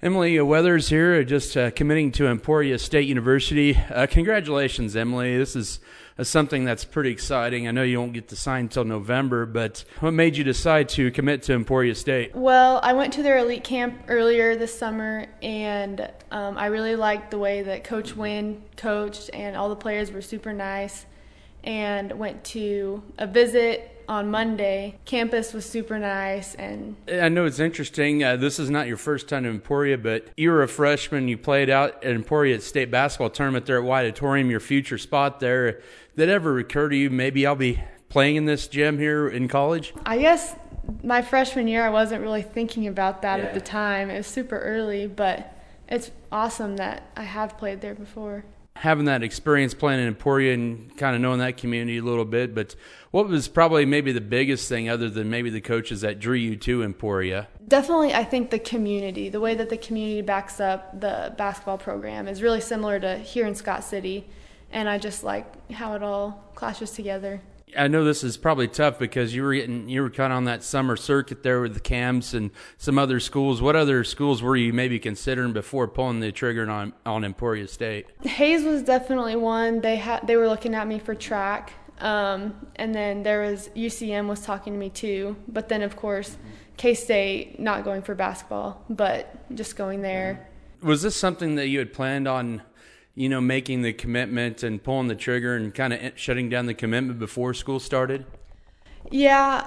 Emily Weathers here, just committing to Emporia State University. Congratulations, Emily. This is something that's pretty exciting. I know you won't get to sign until November, but what made you decide to commit to Emporia State? Well, I went to their elite camp earlier this summer, and I really liked the way that Coach Wynn coached, and all the players were super nice, and went to a visit on Monday. Campus was super nice. And I know it's interesting. This is not your first time to Emporia, but you were a freshman. You played out at Emporia State basketball tournament there at White Auditorium, your future spot there. Did it ever occur to you, maybe I'll be playing in this gym here in college? I guess my freshman year, I wasn't really thinking about that at the time. It was super early, but it's awesome that I have played there before. Having that experience playing in Emporia and kind of knowing that community a little bit, but what was probably maybe the biggest thing other than maybe the coaches that drew you to Emporia? Definitely, I think the community, the way that the community backs up the basketball program is really similar to here in Scott City, and I just like how it all clashes together. I know this is probably tough because you were kind of on that summer circuit there with the Cams and some other schools. What other schools were you maybe considering before pulling the trigger on Emporia State? Hayes was definitely one. They were looking at me for track, and then there was UCM was talking to me too. But then of course K-State, not going for basketball, but just going there. Was this something that you had planned on, making the commitment and pulling the trigger and kind of shutting down the commitment before school started? Yeah.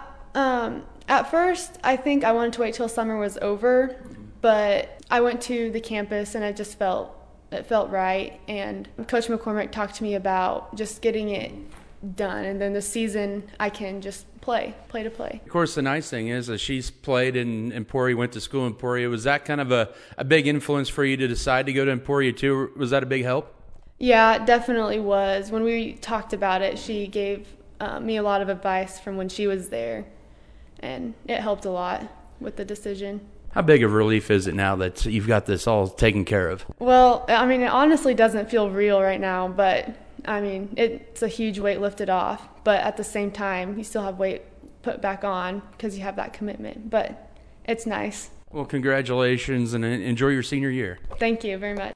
At first, I think I wanted to wait till summer was over, but I went to the campus and it felt right. And Coach McCormick talked to me about just getting it done, and then the season I can just play to play. Of course, the nice thing is that she's played in Emporia, went to school in Emporia. Was that kind of a big influence for you to decide to go to Emporia too? Was that a big help? Yeah, it definitely was. When we talked about it, she gave me a lot of advice from when she was there, and it helped a lot with the decision. How big of a relief is it now that you've got this all taken care of? Well, I mean, it honestly doesn't feel real right now, but I mean, it's a huge weight lifted off, but at the same time, you still have weight put back on because you have that commitment, but it's nice. Well, congratulations and enjoy your senior year. Thank you very much.